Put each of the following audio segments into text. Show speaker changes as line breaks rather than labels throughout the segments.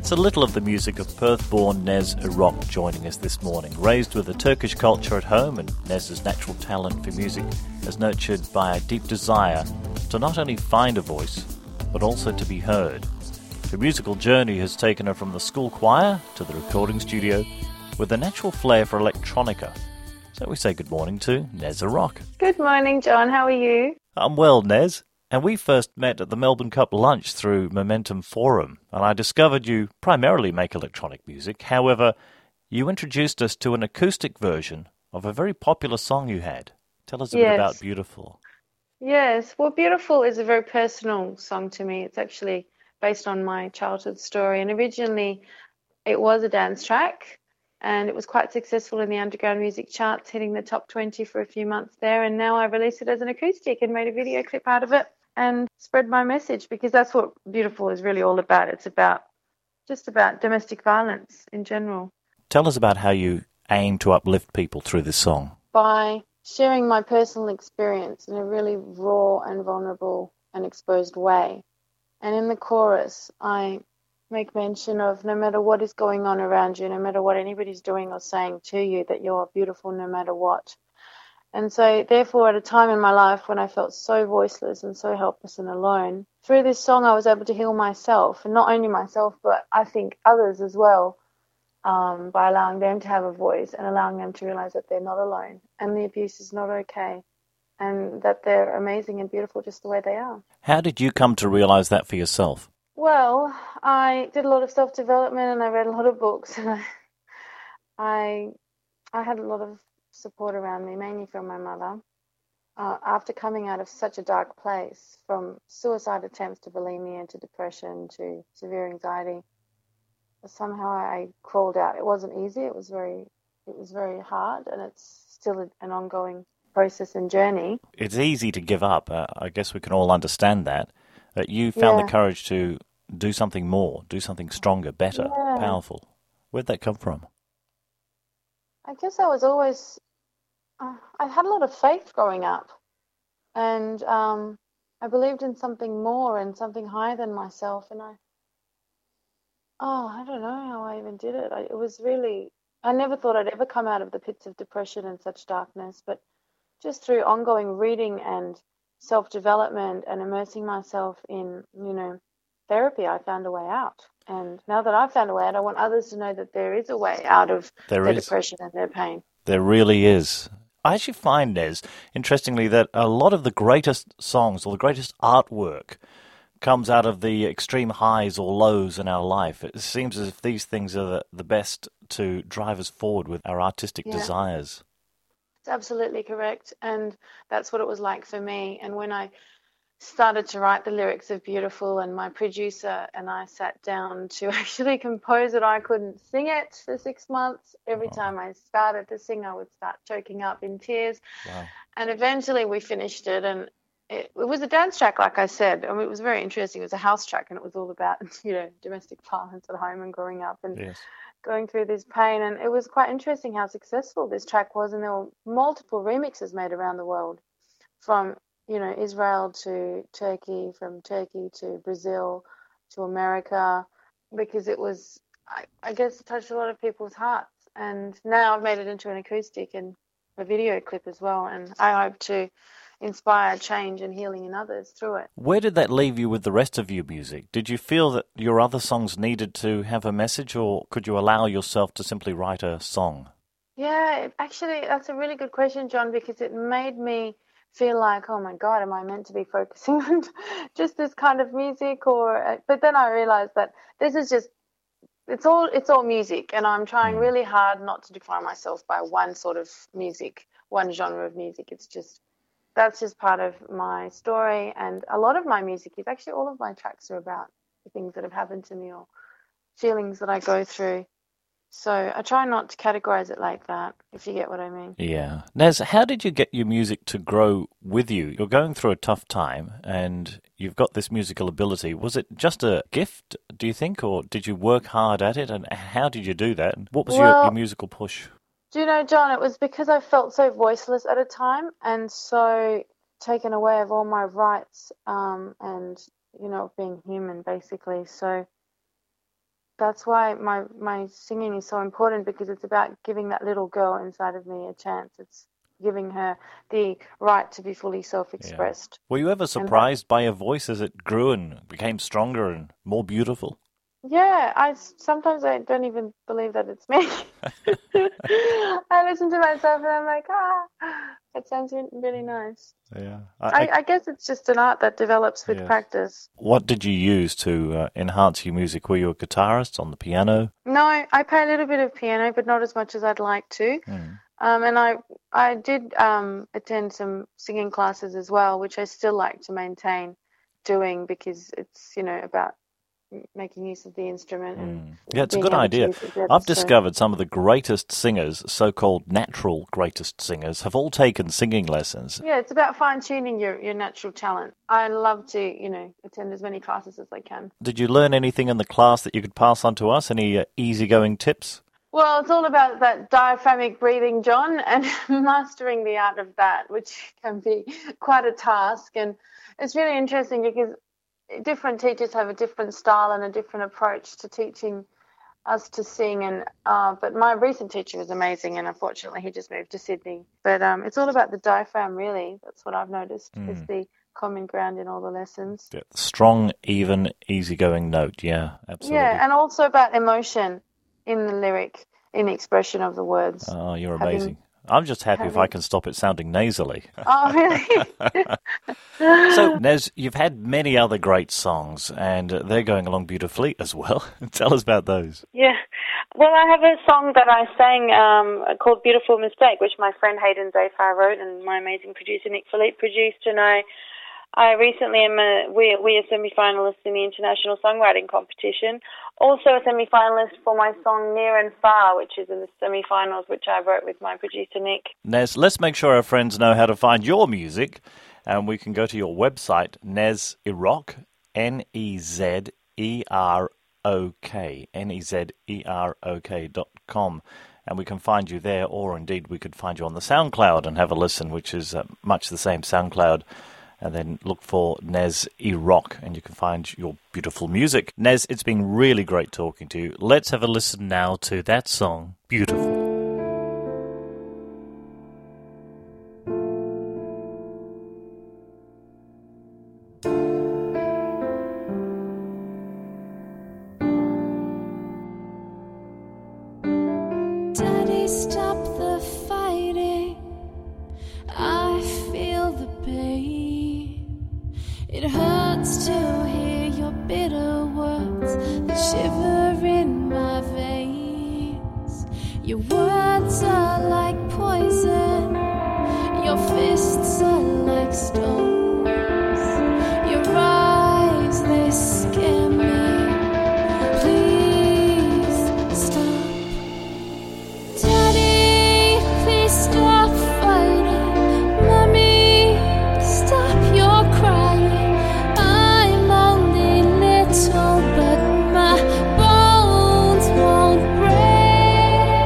That's a little of the music of Perth-born Nez Irok joining us this morning. Raised with a Turkish culture at home, and Nez's natural talent for music is nurtured by a deep desire to not only find a voice, but also to be heard. Her musical journey has taken her from the school choir to the recording studio with a natural flair for electronica. So we say good morning to Nez Irok.
Good morning, John. How are you?
I'm well, Nez. And we first met at the Melbourne Cup lunch through Momentum Forum, and I discovered you primarily make electronic music. However, you introduced us to an acoustic version of a very popular song you had. Tell us a bit about Beautiful.
Yes. Well, Beautiful is a very personal song to me. It's actually based on my childhood story. And originally, it was a dance track, and it was quite successful in the underground music charts, hitting the top 20 for a few months there. And now I released it as an acoustic and made a video clip out of it and spread my message, because that's what Beautiful is really all about. It's just about domestic violence in general.
Tell us about how you aim to uplift people through this song.
By sharing my personal experience in a really raw and vulnerable and exposed way. And in the chorus, I make mention of no matter what is going on around you, no matter what anybody's doing or saying to you, that you're beautiful no matter what. And so, therefore, at a time in my life when I felt so voiceless and so helpless and alone, through this song I was able to heal myself, and not only myself, but I think others as well, by allowing them to have a voice and allowing them to realize that they're not alone and the abuse is not okay, and that they're amazing and beautiful just the way they are.
How did you come to realize that for yourself?
Well, I did a lot of self-development and I read a lot of books, and I had a lot of support around me, mainly from my mother. After coming out of such a dark place, from suicide attempts to bulimia to depression to severe anxiety, somehow I crawled out. It wasn't easy. It was very hard, and it's still an ongoing process and journey.
It's easy to give up. I guess we can all understand that. You found the courage to do something more, do something stronger, better, powerful. Where'd that come from?
I guess I was always... I had a lot of faith growing up, and I believed in something more and something higher than myself, and I don't know how I even did it. I never thought I'd ever come out of the pits of depression and such darkness, but just through ongoing reading and self-development and immersing myself in, therapy, I found a way out. And now that I've found a way out, I want others to know that there is a way out of their depression and their pain.
There really is. I actually find, Nez, interestingly, that a lot of the greatest songs or the greatest artwork comes out of the extreme highs or lows in our life. It seems as if these things are the best to drive us forward with our artistic desires.
It's absolutely correct, and that's what it was like for me. And when I started to write the lyrics of Beautiful, and my producer and I sat down to actually compose it, I couldn't sing it for 6 months. Every time I started to sing, I would start choking up in tears.
Wow.
And eventually we finished it, and it was a dance track, like I said. I mean, it was very interesting. It was a house track, and it was all about, domestic violence at home and growing up and going through this pain. And it was quite interesting how successful this track was, and there were multiple remixes made around the world, from Israel to Turkey, from Turkey to Brazil to America, because it was, I guess, it touched a lot of people's hearts. And now I've made it into an acoustic and a video clip as well, and I hope to inspire change and healing in others through it.
Where did that leave you with the rest of your music? Did you feel that your other songs needed to have a message, or could you allow yourself to simply write a song?
Yeah, actually, that's a really good question, John, because it made me feel like, oh my God, am I meant to be focusing on just this kind of music? But then I realized that this is just, it's all music, and I'm trying really hard not to define myself by one sort of music, one genre of music. That's just part of my story, and a lot of my music is actually, all of my tracks are about the things that have happened to me or feelings that I go through. So I try not to categorize it like that, if you get what I mean.
Yeah. Nez, how did you get your music to grow with you? You're going through a tough time and you've got this musical ability. Was it just a gift, do you think, or did you work hard at it? And how did you do that? What was your musical push?
Do you know, John, it was because I felt so voiceless at a time and so taken away of all my rights and, being human, basically. So that's why my singing is so important, because it's about giving that little girl inside of me a chance. It's giving her the right to be fully self-expressed.
Yeah. Were you ever surprised by your voice as it grew and became stronger and more beautiful?
Yeah, sometimes I don't even believe that it's me. I listen to myself and I'm like, that sounds really nice.
Yeah,
I guess it's just an art that develops with practice.
What did you use to enhance your music? Were you a guitarist on the piano?
No, I play a little bit of piano, but not as much as I'd like to. And I did attend some singing classes as well, which I still like to maintain doing, because it's, about making use of the instrument. And
it's a good idea. I've discovered some of the greatest singers, so-called natural greatest singers, have all taken singing lessons.
Yeah, it's about fine-tuning your natural talent. I love to, attend as many classes as I can.
Did you learn anything in the class that you could pass on to us? Any easygoing tips?
Well, it's all about that diaphragmic breathing, John, and mastering the art of that, which can be quite a task. And it's really interesting because different teachers have a different style and a different approach to teaching us to sing. And but my recent teacher was amazing, and unfortunately he just moved to Sydney. But it's all about the diaphragm, really. That's what I've noticed is the common ground in all the lessons.
Yeah, strong, even, easygoing note. Yeah, absolutely.
Yeah, and also about emotion in the lyric, in the expression of the words.
Oh, you're amazing. I'm just happy if I can stop it sounding nasally.
Oh, really?
So, Nez, you've had many other great songs, and they're going along beautifully as well. Tell us about those.
Yeah. Well, I have a song that I sang called Beautiful Mistake, which my friend Hayden Zafar wrote and my amazing producer Nick Philippe produced, and I recently we are semi-finalists in the International Songwriting Competition. Also a semi-finalist for my song Near and Far, which is in the semi-finals, which I wrote with my producer Nick.
Nez, let's make sure our friends know how to find your music, and we can go to your website, Nez Irok, Nezerok, Nezerok.com, and we can find you there, or indeed we could find you on the SoundCloud and have a listen, which is much the same, SoundCloud. And then look for Nez Irok, and you can find your beautiful music. Nez, it's been really great talking to you. Let's have a listen now to that song, Beautiful.
Daddy, stop the fighting. I feel the pain. It hurts to hear your bitter words that shiver in my veins. Your words are like poison, your fists are like stones. Your eyes, they scare me. Please stop. Daddy, please stop fighting. Mommy, stop your crying. But my bones won't break.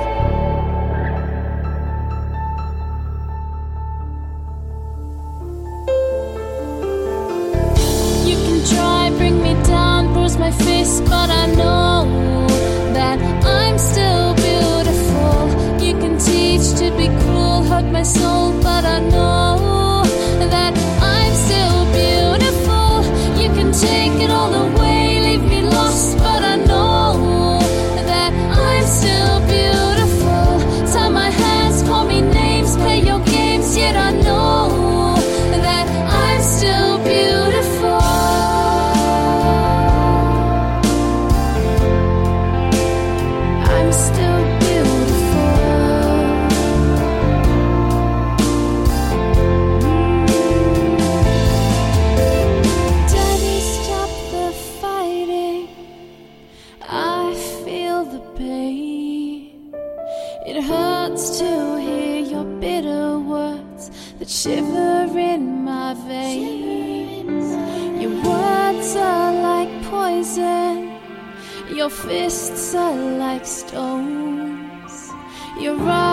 You can try, bring me down, bruise my fist, but I know that I'm still beautiful. You can teach to be cruel, hurt my soul, but I know that I'm still beautiful. You can take it all away, leave me lost, but I know that I'm still beautiful. Tie my hands, call me names, play your games, yet I know that I'm still beautiful. I'm still beautiful. Daddy, stop the fighting. I feel the pain. It hurts to hear your bitter words that shiver in my veins. Your words are like poison, your fists are like stones. Your eyes